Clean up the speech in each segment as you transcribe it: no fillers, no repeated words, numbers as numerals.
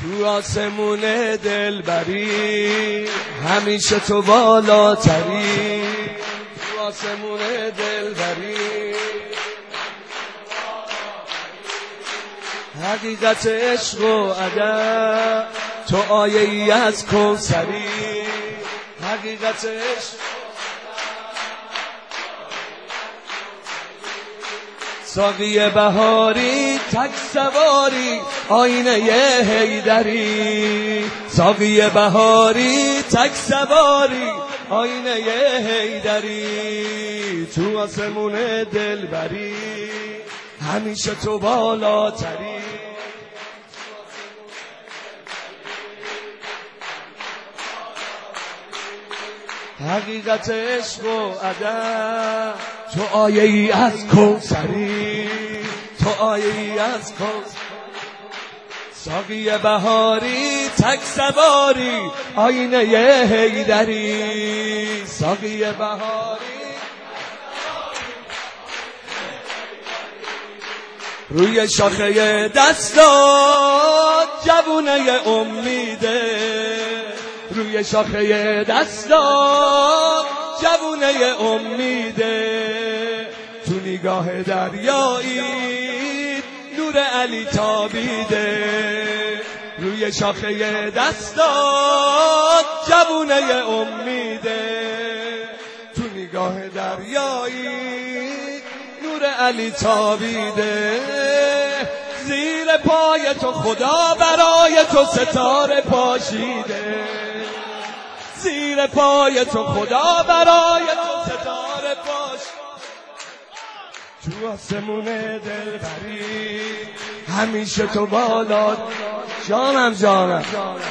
تو آسمون دلبری همیشه تو بالاتری، تو آسمون دلبری حقیقت عشق و ادب تو آیه ای از کوثری، حقیقت عشق ساقی بهاری تک سواری آینه حیدری، ساقی بهاری تک سواری آینه حیدری، تو آسمون دلبری همیشه تو بالاتری، حقیقت عشق و ادب تو آیه ای از کوثری، تو آیه ای از کوثری، ساقی بهاری تک سواری آینه حیدری، ساقی بهاری روی شاخه دستات جوونه امیده، روی شاخه دستات جوونه امیده، تو نگاه دریایی نور علی تابیده، روی شاخه دستات جوونه امیده، تو نگاه دریایی نور علی تابیده، زیر پای تو خدا برای تو ستاره پاشیده، زیر پای تو خدا برای تو ستاره پاشیده، تو آسمون دلبری همیشه تو بالا، جانم جانم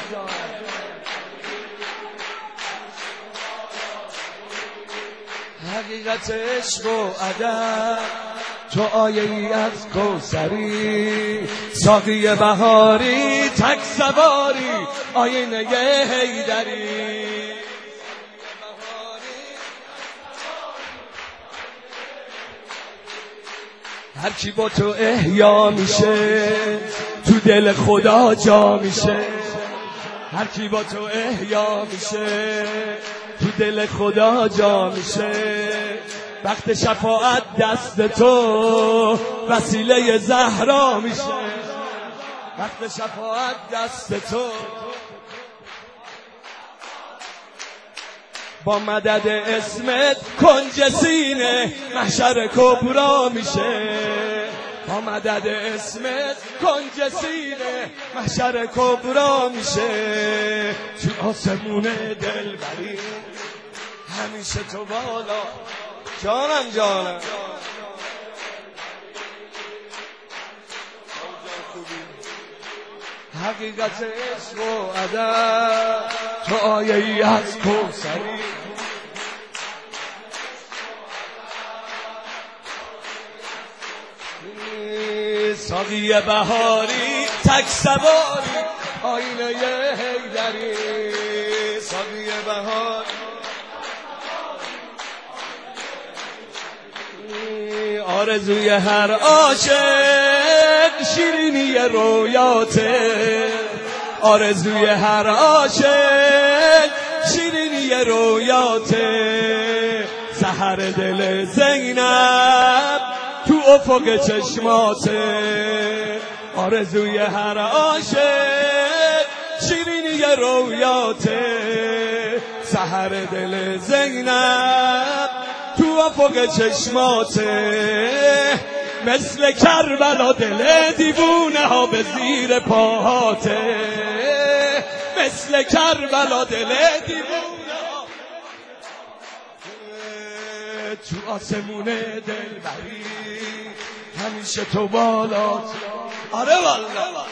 حقیقت عشق و ادب تو آیه ای از کوثری، ساقی بهاری تک سواری آینه حیدری، هر کی با تو احیا میشه تو دل خدا جا میشه، هر کی با تو احیا میشه تو دل خدا جا میشه، وقت شفاعت دست تو وسیله زهرا میشه، وقت شفاعت دست تو با مدد اسمت کنج سینه محشر کبرا میشه، با مدد اسمت کنج سینه محشر کبرا میشه، تو آسمون دلبری همیشه تو بالا، جانم جانم حقیقت عشق و ادب تو آیه ای از کوثری، ساقی بهاری تک سواری آینه حیدری، ساقی بهاری آرزوی هر عاشق شیرینی رویاته، آرزوی هر عاشق شیرینی رویاته، سحر دل زینب تو افق چشماته، آرزوی هر عاشق شیرینی رویاته، سحر دل زینب تو افق چشماته، مثل کربلا دل دیوونه ها به زیر پاهاته، مثل کربلا دل دیوونه ها تو آسمون دلبری همیشه تو بالا، آره والله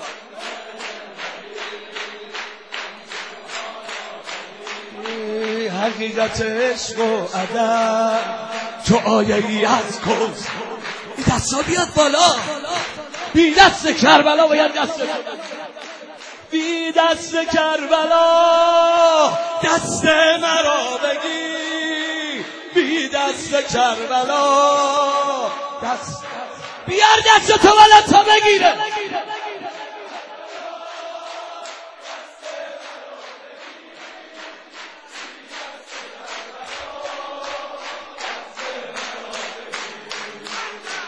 حقیقت عشق و ادب تو آیه ای از کوثر، این دستا بیاد بالا، بی دست کربلا باید دست، بی دست کربلا دست مرا بگی، بی دست کربلا دست، بیار دست تو بالا تا بگیره،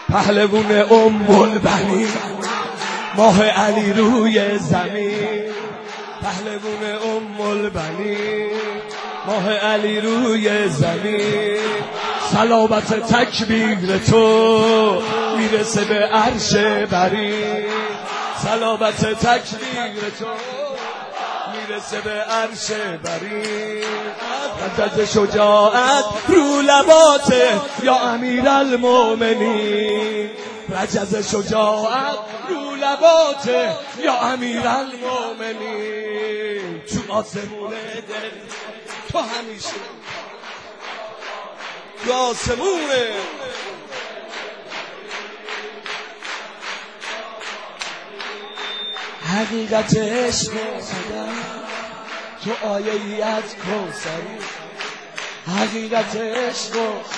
پهلوون البنین ماه علی روی زمین، پهلوون البنین ماه علی روی زمین. صلابت تکبیر تو میرسه به عرش بری، صلابت تکبیر تو میرسه به عرش بری. رجز شجاعت رو لباته یا امیرالمومنین، رجز شجاعت رو لباته یا امیرالمومنین. تو آسمون دل تو همیشه تو آسمونه. حقیقت عشق صدر تو آیه ای از کوثری، حقیقت عشق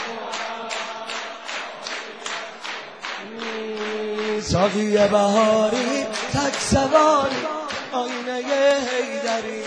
ساقی بهاری تک سواری آینه حیدری.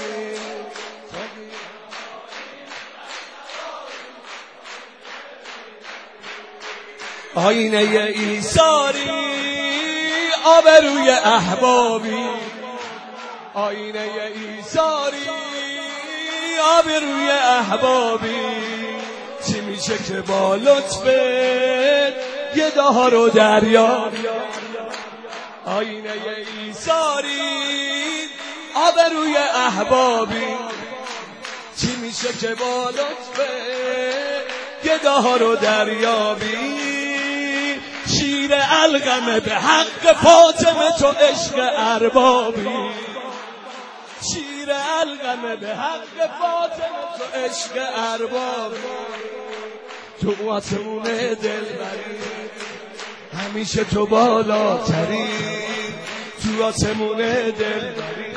آینه ایثاری آبروی احبابی، آینه ایثاری آبروی احبابی. چی میشه که با لطفت یه دها رو دریابی، آینه ایثاری آبروی احبابی. چی میشه که با لطفت یه دها رو دریابی. شیر القمه به حق فاطمه تو عشق اربابی، شیر القمه به حق فاطمه تو عشق اربابی. تو آسمون دلبری همیشه تو بالاتری، تو آسمون دلبری.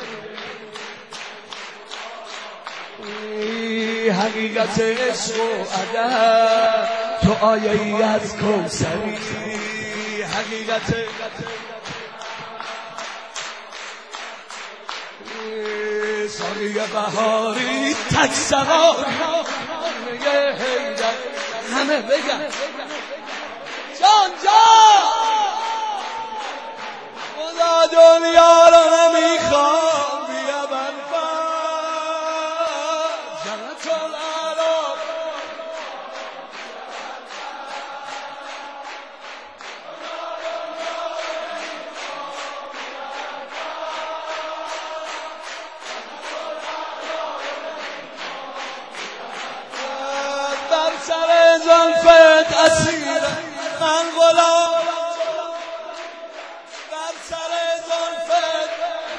حقیقت عشق و ادب تو آیه ای از کوثری، حقیقت ساقی بهاری تک سواری همه بگن جان جان. خدا دنیا رو نمیخوام بیا بنفر جنت العراق. بر سر زلفت اسیر من غلام، بر سر زلفت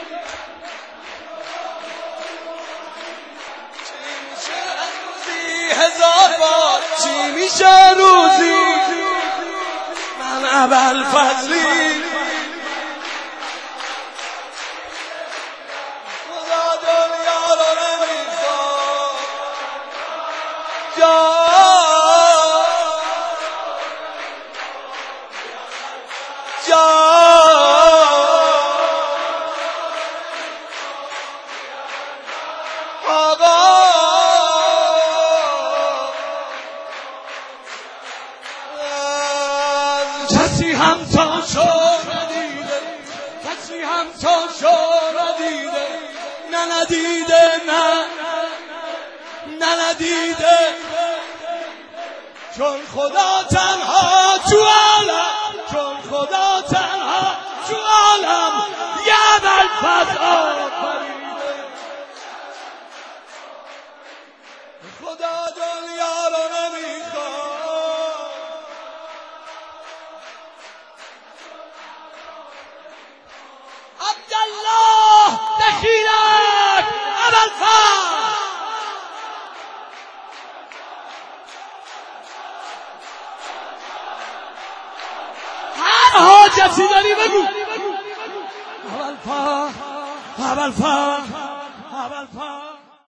چی میشه روزی هزار بار، چی میشه روزی من ابوالفضلی. خدا دنیا رو نمیخواد جان آقا. کسی هم تا شو ندیده، کسی هم تا شو ندیده، نه ندیده نه ندیده. چون خدا تنها تو عالم، چون خدا تنها تو عالم یه ابوالفضل آفریده. خدا دنیا رو نمیخواد عبدالله دخیلک ابوالفضل. هر حاجتی داری بگو ابوالفضل ابوالفضل